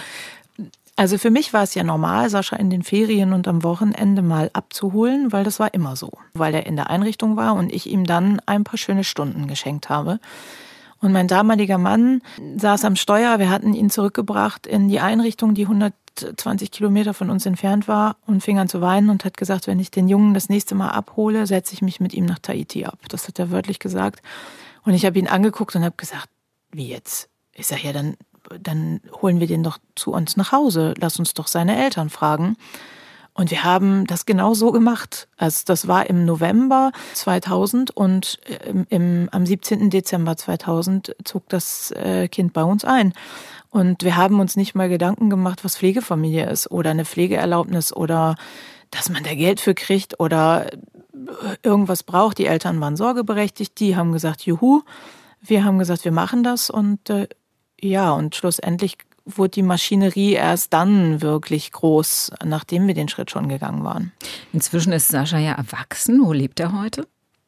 also für mich war es ja normal, Sascha in den Ferien und am Wochenende mal abzuholen, weil das war immer so. Weil er in der Einrichtung war und ich ihm dann ein paar schöne Stunden geschenkt habe. Und mein damaliger Mann saß am Steuer, wir hatten ihn zurückgebracht in die Einrichtung, die hundertzwanzig Kilometer von uns entfernt war und fing an zu weinen und hat gesagt, wenn ich den Jungen das nächste Mal abhole, setze ich mich mit ihm nach Tahiti ab. Das hat er wörtlich gesagt. Und ich habe ihn angeguckt und habe gesagt, wie jetzt? Ich sage, ja, dann, dann holen wir den doch zu uns nach Hause. Lass uns doch seine Eltern fragen. Und wir haben das genau so gemacht. Also das war im November zweitausend und im, im, am siebzehnten Dezember zweitausend zog das äh, Kind bei uns ein. Und wir haben uns nicht mal Gedanken gemacht, was Pflegefamilie ist oder eine Pflegeerlaubnis oder dass man da Geld für kriegt oder irgendwas braucht. Die Eltern waren sorgeberechtigt, die haben gesagt, juhu. Wir haben gesagt, wir machen das und äh, ja, und schlussendlich wurde die Maschinerie erst dann wirklich groß, nachdem wir den Schritt schon gegangen waren. Inzwischen ist Sascha ja erwachsen. Wo lebt er heute?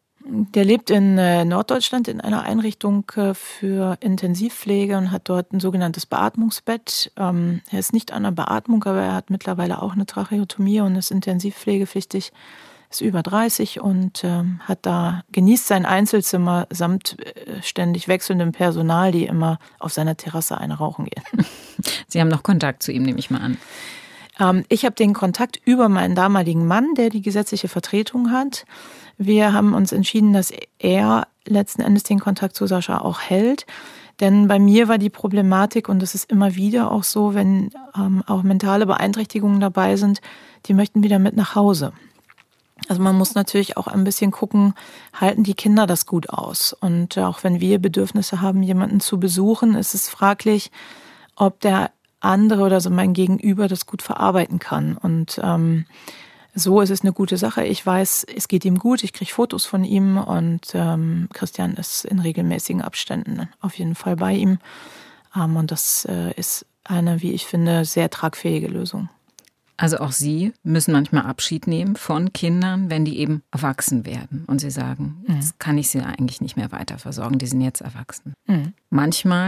Der lebt in Norddeutschland in einer Einrichtung für Intensivpflege und hat dort ein sogenanntes Beatmungsbett. Er ist nicht an der Beatmung, aber er hat mittlerweile auch eine Tracheotomie und ist intensivpflegepflichtig. Ist über dreißig und ähm, hat da genießt sein Einzelzimmer samt äh, ständig wechselndem Personal, die immer auf seiner Terrasse eine rauchen gehen. Sie haben noch Kontakt zu ihm, nehme ich mal an. Ähm, ich habe den Kontakt über meinen damaligen Mann, der die gesetzliche Vertretung hat. Wir haben uns entschieden, dass er letzten Endes den Kontakt zu Sascha auch hält. Denn bei mir war die Problematik, und das ist immer wieder auch so, wenn ähm, auch mentale Beeinträchtigungen dabei sind, die möchten wieder mit nach Hause. Also man muss natürlich auch ein bisschen gucken, halten die Kinder das gut aus? Und auch wenn wir Bedürfnisse haben, jemanden zu besuchen, ist es fraglich, ob der andere oder so mein Gegenüber das gut verarbeiten kann. Und ähm, so ist es eine gute Sache. Ich weiß, es geht ihm gut, ich kriege Fotos von ihm und ähm, Christian ist in regelmäßigen Abständen auf jeden Fall bei ihm. Ähm, und das äh, ist eine, wie ich finde, sehr tragfähige Lösung. Also auch Sie müssen manchmal Abschied nehmen von Kindern, wenn die eben erwachsen werden. Und Sie sagen, mhm. jetzt kann ich sie eigentlich nicht mehr weiter versorgen, die sind jetzt erwachsen. Mhm. Manchmal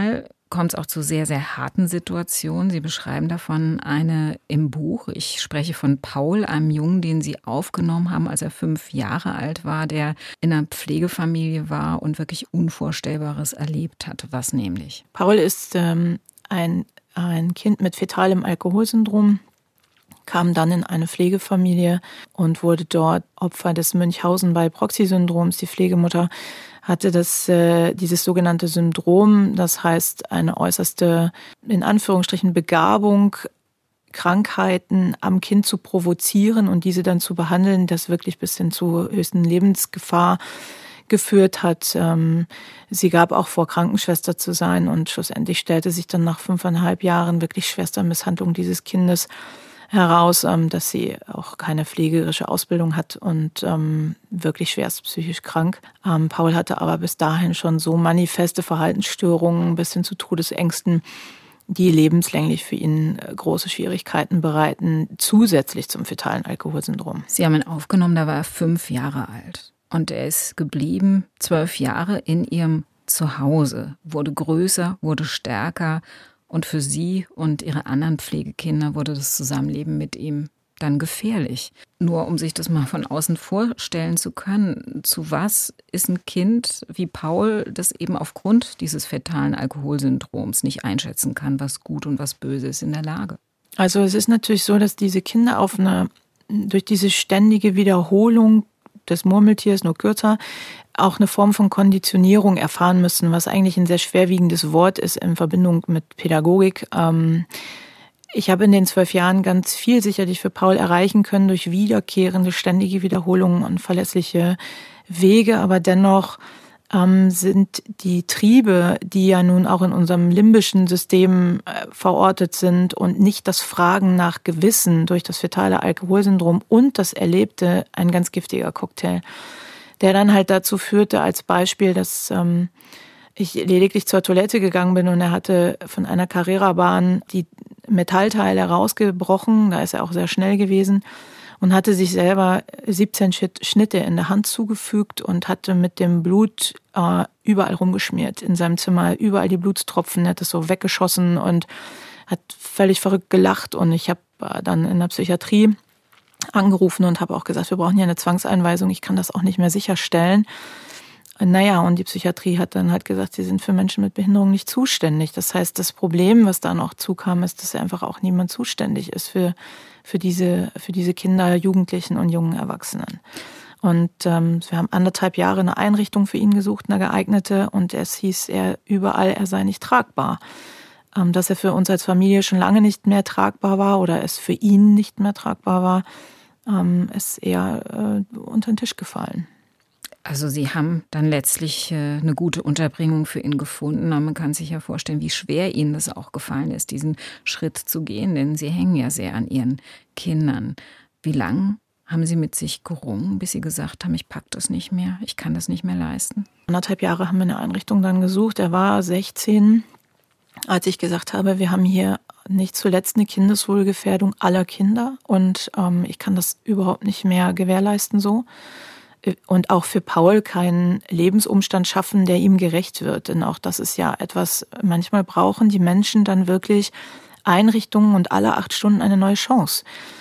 kommt es auch zu sehr, sehr harten Situationen. Sie beschreiben davon eine im Buch. Ich spreche von Paul, einem Jungen, den Sie aufgenommen haben, als er fünf Jahre alt war, der in einer Pflegefamilie war und wirklich Unvorstellbares erlebt hat. Was nämlich? Paul ist ähm, ein, ein Kind mit fetalem Alkoholsyndrom, kam dann in eine Pflegefamilie und wurde dort Opfer des Münchhausen-by-Proxy-Syndroms. Die Pflegemutter hatte das, äh, dieses sogenannte Syndrom, das heißt eine äußerste, in Anführungsstrichen, Begabung, Krankheiten am Kind zu provozieren und diese dann zu behandeln, das wirklich bis hin zur höchsten Lebensgefahr geführt hat. Ähm, sie gab auch vor, Krankenschwester zu sein und schlussendlich stellte sich dann nach fünfeinhalb Jahren wirklich schwerster Misshandlung dieses Kindes heraus, dass sie auch keine pflegerische Ausbildung hat und ähm, wirklich schwerst psychisch krank. Ähm, Paul hatte aber bis dahin schon so manifeste Verhaltensstörungen bis hin zu Todesängsten, die lebenslänglich für ihn große Schwierigkeiten bereiten, zusätzlich zum fetalen Alkoholsyndrom. Sie haben ihn aufgenommen, da war er fünf Jahre alt. Und er ist geblieben, zwölf Jahre in ihrem Zuhause, wurde größer, wurde stärker. Und für Sie und Ihre anderen Pflegekinder wurde das Zusammenleben mit ihm dann gefährlich. Nur um sich das mal von außen vorstellen zu können, zu was ist ein Kind wie Paul, das eben aufgrund dieses fetalen Alkoholsyndroms nicht einschätzen kann, was gut und was böse ist, in der Lage? Also es ist natürlich so, dass diese Kinder auf eine, durch diese ständige Wiederholung des Murmeltiers, nur kürzer, auch eine Form von Konditionierung erfahren müssen, was eigentlich ein sehr schwerwiegendes Wort ist in Verbindung mit Pädagogik. Ich habe in den zwölf Jahren ganz viel sicherlich für Paul erreichen können durch wiederkehrende, ständige Wiederholungen und verlässliche Wege, aber dennoch ähm, sind die Triebe, die ja nun auch in unserem limbischen System äh, verortet sind und nicht das Fragen nach Gewissen durch das fetale Alkoholsyndrom und das Erlebte, ein ganz giftiger Cocktail, der dann halt dazu führte, als Beispiel, dass ähm, ich lediglich zur Toilette gegangen bin und er hatte von einer Carrera-Bahn die Metallteile rausgebrochen, da ist er auch sehr schnell gewesen, und hatte sich selber siebzehn Schnitte in der Hand zugefügt und hatte mit dem Blut äh, überall rumgeschmiert in seinem Zimmer, überall die Blutstropfen, er hat es so weggeschossen und hat völlig verrückt gelacht. Und ich habe äh, dann in der Psychiatrie angerufen und habe auch gesagt, wir brauchen hier eine Zwangseinweisung, ich kann das auch nicht mehr sicherstellen. Naja, und die Psychiatrie hat dann halt gesagt, sie sind für Menschen mit Behinderung nicht zuständig. Das heißt, das Problem, was da noch zukam, ist, dass einfach auch niemand zuständig ist für, für, diese, für diese Kinder, Jugendlichen und jungen Erwachsenen. Und ähm, wir haben anderthalb Jahre eine Einrichtung für ihn gesucht, eine geeignete, und es hieß er überall, er sei nicht tragbar. Ähm, dass er für uns als Familie schon lange nicht mehr tragbar war oder es für ihn nicht mehr tragbar war, ähm, ist eher äh, unter den Tisch gefallen. Also Sie haben dann letztlich äh, eine gute Unterbringung für ihn gefunden. Aber man kann sich ja vorstellen, wie schwer Ihnen das auch gefallen ist, diesen Schritt zu gehen, denn Sie hängen ja sehr an Ihren Kindern. Wie lange haben Sie mit sich gerungen, bis Sie gesagt haben, ich packe das nicht mehr, ich kann das nicht mehr leisten? Anderthalb Jahre haben wir eine Einrichtung dann gesucht. Er war sechzehn, als ich gesagt habe, wir haben hier nicht zuletzt eine Kindeswohlgefährdung aller Kinder und ähm, ich kann das überhaupt nicht mehr gewährleisten so. Und auch für Paul keinen Lebensumstand schaffen, der ihm gerecht wird. Denn auch das ist ja etwas, manchmal brauchen die Menschen dann wirklich Einrichtungen und alle acht Stunden eine neue Chance.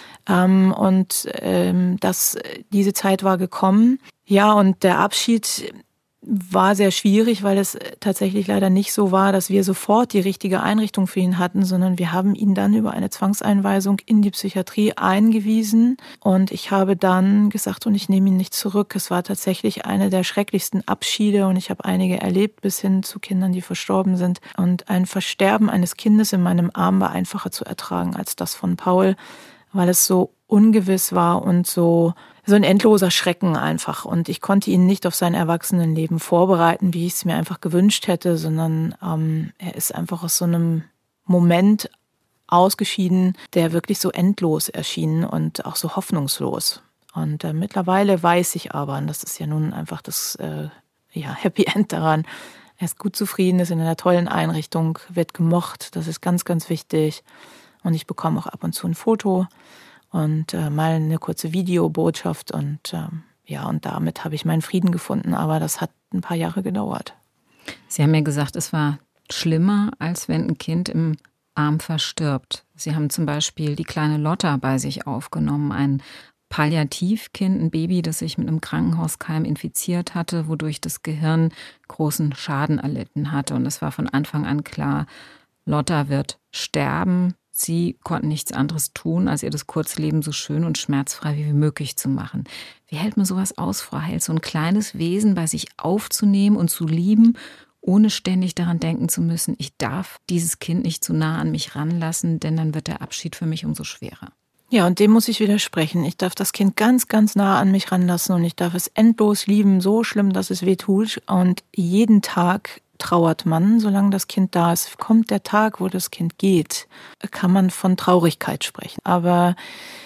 Und das, diese Zeit war gekommen. Ja, und der Abschied war sehr schwierig, weil es tatsächlich leider nicht so war, dass wir sofort die richtige Einrichtung für ihn hatten, sondern wir haben ihn dann über eine Zwangseinweisung in die Psychiatrie eingewiesen und ich habe dann gesagt, und ich nehme ihn nicht zurück. Es war tatsächlich einer der schrecklichsten Abschiede und ich habe einige erlebt, bis hin zu Kindern, die verstorben sind. Und ein Versterben eines Kindes in meinem Arm war einfacher zu ertragen als das von Paul, weil es so ungewiss war und so so ein endloser Schrecken einfach. Und ich konnte ihn nicht auf sein Erwachsenenleben vorbereiten, wie ich es mir einfach gewünscht hätte, sondern ähm, er ist einfach aus so einem Moment ausgeschieden, der wirklich so endlos erschien und auch so hoffnungslos. Und äh, mittlerweile weiß ich aber, und das ist ja nun einfach das äh, ja, Happy End daran, er ist gut zufrieden, ist in einer tollen Einrichtung, wird gemocht, das ist ganz, ganz wichtig. Und ich bekomme auch ab und zu ein Foto und äh, mal eine kurze Videobotschaft und ähm, ja, und damit habe ich meinen Frieden gefunden, aber das hat ein paar Jahre gedauert. Sie haben ja gesagt, es war schlimmer, als wenn ein Kind im Arm verstirbt. Sie haben zum Beispiel die kleine Lotta bei sich aufgenommen, ein Palliativkind, ein Baby, das sich mit einem Krankenhauskeim infiziert hatte, wodurch das Gehirn großen Schaden erlitten hatte. Und es war von Anfang an klar, Lotta wird sterben. Sie konnten nichts anderes tun, als ihr das Kurzleben so schön und schmerzfrei wie möglich zu machen. Wie hält man sowas aus, Frau Heil, so ein kleines Wesen bei sich aufzunehmen und zu lieben, ohne ständig daran denken zu müssen, ich darf dieses Kind nicht zu nah an mich ranlassen, denn dann wird der Abschied für mich umso schwerer. Ja, und dem muss ich widersprechen. Ich darf das Kind ganz, ganz nah an mich ranlassen und ich darf es endlos lieben, so schlimm, dass es weh tut. Und jeden Tag trauert man, solange das Kind da ist. Kommt der Tag, wo das Kind geht, kann man von Traurigkeit sprechen. Aber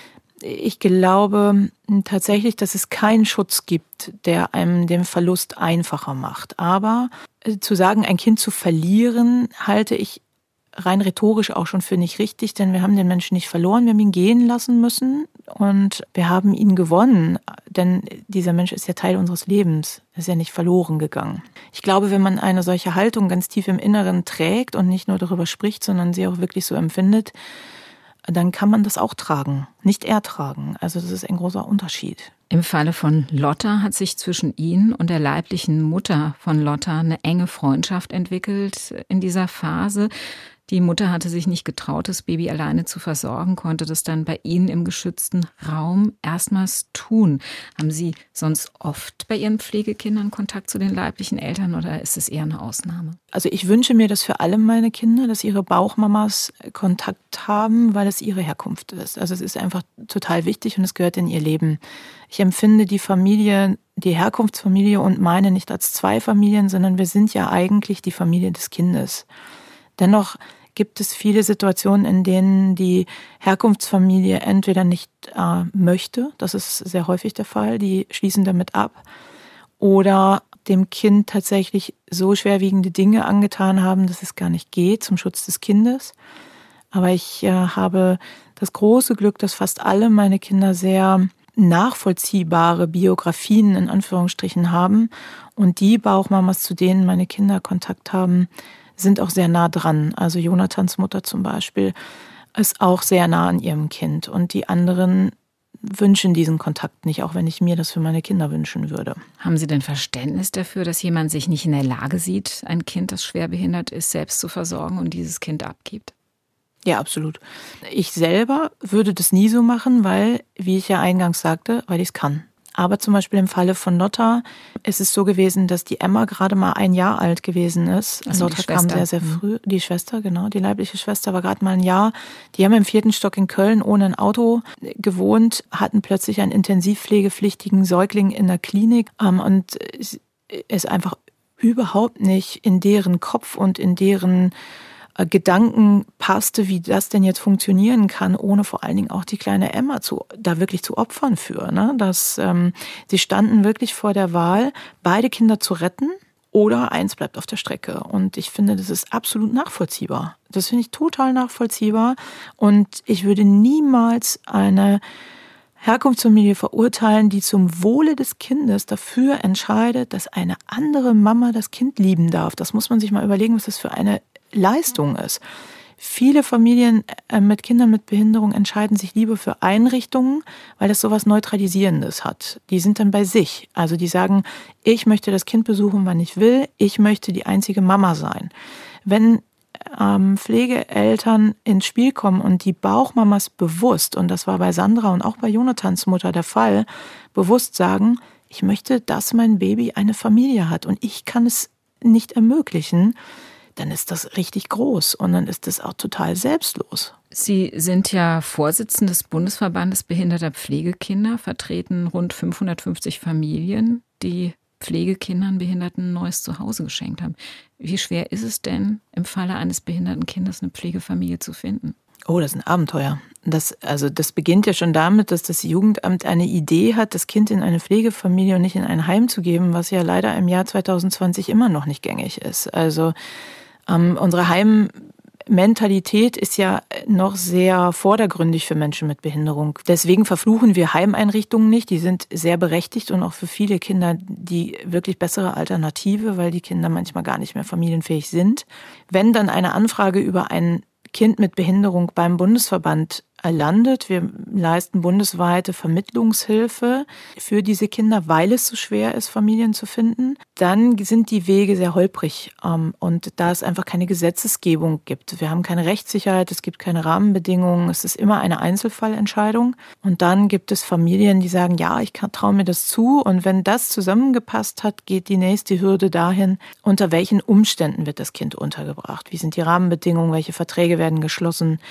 ich glaube tatsächlich, dass es keinen Schutz gibt, der einem den Verlust einfacher macht. Aber zu sagen, ein Kind zu verlieren, halte ich rein rhetorisch auch schon für nicht richtig, denn wir haben den Menschen nicht verloren, wir haben ihn gehen lassen müssen und wir haben ihn gewonnen, denn dieser Mensch ist ja Teil unseres Lebens, ist ja nicht verloren gegangen. Ich glaube, wenn man eine solche Haltung ganz tief im Inneren trägt und nicht nur darüber spricht, sondern sie auch wirklich so empfindet, dann kann man das auch tragen, nicht ertragen. Also das ist ein großer Unterschied. Im Falle von Lotta hat sich zwischen Ihnen und der leiblichen Mutter von Lotta eine enge Freundschaft entwickelt in dieser Phase. Die Mutter hatte sich nicht getraut, das Baby alleine zu versorgen, konnte das dann bei Ihnen im geschützten Raum erstmals tun. Haben Sie sonst oft bei Ihren Pflegekindern Kontakt zu den leiblichen Eltern oder ist es eher eine Ausnahme? Also ich wünsche mir das für alle meine Kinder, dass ihre Bauchmamas Kontakt haben, weil es ihre Herkunft ist. Also es ist einfach total wichtig und es gehört in ihr Leben. Ich empfinde die Familie, die Herkunftsfamilie und meine nicht als zwei Familien, sondern wir sind ja eigentlich die Familie des Kindes. Dennoch gibt es viele Situationen, in denen die Herkunftsfamilie entweder nicht äh, möchte, das ist sehr häufig der Fall, die schließen damit ab, oder dem Kind tatsächlich so schwerwiegende Dinge angetan haben, dass es gar nicht geht zum Schutz des Kindes. Aber ich äh, habe das große Glück, dass fast alle meine Kinder sehr nachvollziehbare Biografien in Anführungsstrichen haben und die Bauchmamas, zu denen meine Kinder Kontakt haben, sind auch sehr nah dran. Also Jonathans Mutter zum Beispiel ist auch sehr nah an ihrem Kind. Und die anderen wünschen diesen Kontakt nicht, auch wenn ich mir das für meine Kinder wünschen würde. Haben Sie denn Verständnis dafür, dass jemand sich nicht in der Lage sieht, ein Kind, das schwerbehindert ist, selbst zu versorgen und dieses Kind abgibt? Ja, absolut. Ich selber würde das nie so machen, weil, wie ich ja eingangs sagte, weil ich es kann. Aber zum Beispiel im Falle von Lotta ist es so gewesen, dass die Emma gerade mal ein Jahr alt gewesen ist. Also Lotta kam sehr, sehr früh. Die Schwester, genau, die leibliche Schwester war gerade mal ein Jahr. Die haben im vierten Stock in Köln ohne ein Auto gewohnt, hatten plötzlich einen intensivpflegepflichtigen Säugling in der Klinik und ist einfach überhaupt nicht in deren Kopf und in deren Gedanken passte, wie das denn jetzt funktionieren kann, ohne vor allen Dingen auch die kleine Emma zu, da wirklich zu opfern für. Ne? Dass, ähm, sie standen wirklich vor der Wahl, beide Kinder zu retten oder eins bleibt auf der Strecke. Und ich finde, das ist absolut nachvollziehbar. Das finde ich total nachvollziehbar. Und ich würde niemals eine Herkunftsfamilie verurteilen, die zum Wohle des Kindes dafür entscheidet, dass eine andere Mama das Kind lieben darf. Das muss man sich mal überlegen, was das für eine Leistung ist. Viele Familien mit Kindern mit Behinderung entscheiden sich lieber für Einrichtungen, weil das sowas Neutralisierendes hat. Die sind dann bei sich. Also die sagen, ich möchte das Kind besuchen, wann ich will. Ich möchte die einzige Mama sein. Wenn ähm, Pflegeeltern ins Spiel kommen und die Bauchmamas bewusst, und das war bei Sandra und auch bei Jonathans Mutter der Fall, bewusst sagen, ich möchte, dass mein Baby eine Familie hat und ich kann es nicht ermöglichen, dann ist das richtig groß und dann ist das auch total selbstlos. Sie sind ja Vorsitzende des Bundesverbandes behinderter Pflegekinder, vertreten rund fünfhundertfünfzig Familien, die Pflegekindern Behinderten ein neues Zuhause geschenkt haben. Wie schwer ist es denn, im Falle eines behinderten Kindes eine Pflegefamilie zu finden? Oh, das ist ein Abenteuer. Das, also das beginnt ja schon damit, dass das Jugendamt eine Idee hat, das Kind in eine Pflegefamilie und nicht in ein Heim zu geben, was ja leider im Jahr zwanzig zwanzig immer noch nicht gängig ist. Also ähm, unsere Heim Mentalität ist ja noch sehr vordergründig für Menschen mit Behinderung. Deswegen verfluchen wir Heimeinrichtungen nicht. Die sind sehr berechtigt und auch für viele Kinder die wirklich bessere Alternative, weil die Kinder manchmal gar nicht mehr familienfähig sind. Wenn dann eine Anfrage über ein Kind mit Behinderung beim Bundesverband landet. Wir leisten bundesweite Vermittlungshilfe für diese Kinder, weil es so schwer ist, Familien zu finden. Dann sind die Wege sehr holprig und da es einfach keine Gesetzesgebung gibt. Wir haben keine Rechtssicherheit, es gibt keine Rahmenbedingungen, es ist immer eine Einzelfallentscheidung. Und dann gibt es Familien, die sagen, ja, ich traue mir das zu. Und wenn das zusammengepasst hat, geht die nächste Hürde dahin, unter welchen Umständen wird das Kind untergebracht? Wie sind die Rahmenbedingungen? Welche Verträge werden geschlossen?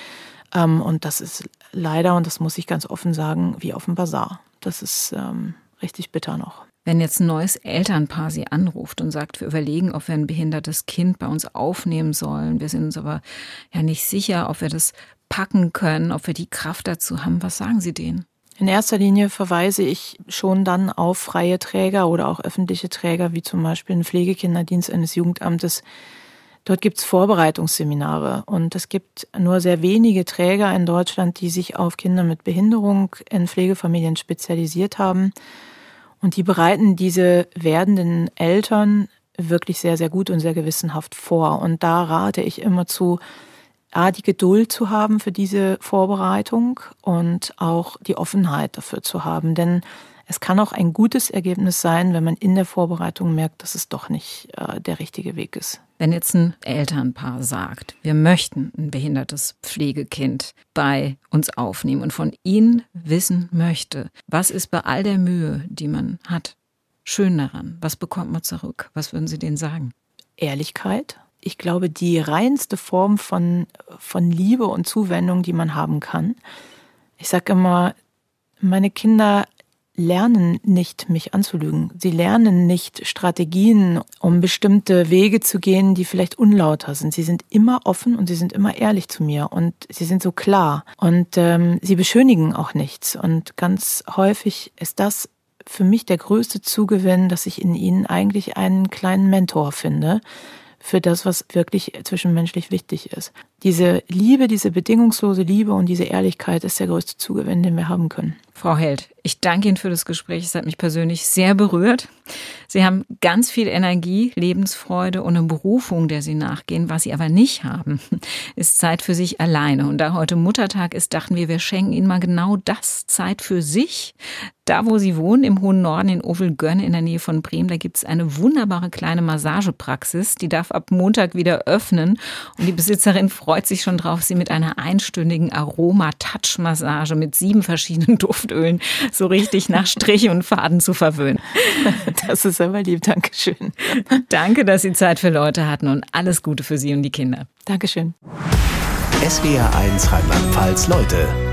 Und das ist leider, und das muss ich ganz offen sagen, wie auf dem Basar. Das ist ähm, richtig bitter noch. Wenn jetzt ein neues Elternpaar Sie anruft und sagt, wir überlegen, ob wir ein behindertes Kind bei uns aufnehmen sollen, wir sind uns aber ja nicht sicher, ob wir das packen können, ob wir die Kraft dazu haben, was sagen Sie denen? In erster Linie verweise ich schon dann auf freie Träger oder auch öffentliche Träger, wie zum Beispiel einen Pflegekinderdienst eines Jugendamtes. Dort gibt es Vorbereitungsseminare und es gibt nur sehr wenige Träger in Deutschland, die sich auf Kinder mit Behinderung in Pflegefamilien spezialisiert haben. Und die bereiten diese werdenden Eltern wirklich sehr, sehr gut und sehr gewissenhaft vor. Und da rate ich immer zu, A, die Geduld zu haben für diese Vorbereitung und auch die Offenheit dafür zu haben. Denn es kann auch ein gutes Ergebnis sein, wenn man in der Vorbereitung merkt, dass es doch nicht äh, der richtige Weg ist. Wenn jetzt ein Elternpaar sagt, wir möchten ein behindertes Pflegekind bei uns aufnehmen und von Ihnen wissen möchte, was ist bei all der Mühe, die man hat, schön daran? Was bekommt man zurück? Was würden Sie denen sagen? Ehrlichkeit. Ich glaube, die reinste Form von, von Liebe und Zuwendung, die man haben kann. Ich sage immer, meine Kinder lernen nicht, mich anzulügen. Sie lernen nicht Strategien, um bestimmte Wege zu gehen, die vielleicht unlauter sind. Sie sind immer offen und sie sind immer ehrlich zu mir und sie sind so klar. Und ähm, sie beschönigen auch nichts. Und ganz häufig ist das für mich der größte Zugewinn, dass ich in ihnen eigentlich einen kleinen Mentor finde für das, was wirklich zwischenmenschlich wichtig ist. Diese Liebe, diese bedingungslose Liebe und diese Ehrlichkeit ist der größte Zugewinn, den wir haben können. Frau Held, ich danke Ihnen für das Gespräch. Es hat mich persönlich sehr berührt. Sie haben ganz viel Energie, Lebensfreude und eine Berufung, der Sie nachgehen. Was Sie aber nicht haben, ist Zeit für sich alleine. Und da heute Muttertag ist, dachten wir, wir schenken Ihnen mal genau das, Zeit für sich. Da, wo Sie wohnen, im hohen Norden in Ovelgönne in der Nähe von Bremen, da gibt es eine wunderbare kleine Massagepraxis. Die darf ab Montag wieder öffnen. Und die Besitzerin freut sich schon drauf, Sie mit einer einstündigen Aroma-Touch-Massage mit sieben verschiedenen Duftölen so richtig nach Strich und Faden zu verwöhnen. Das ist aber lieb, Dankeschön. Danke, dass Sie Zeit für Leute hatten und alles Gute für Sie und die Kinder. Dankeschön. S W R eins Rheinland-Pfalz Leute.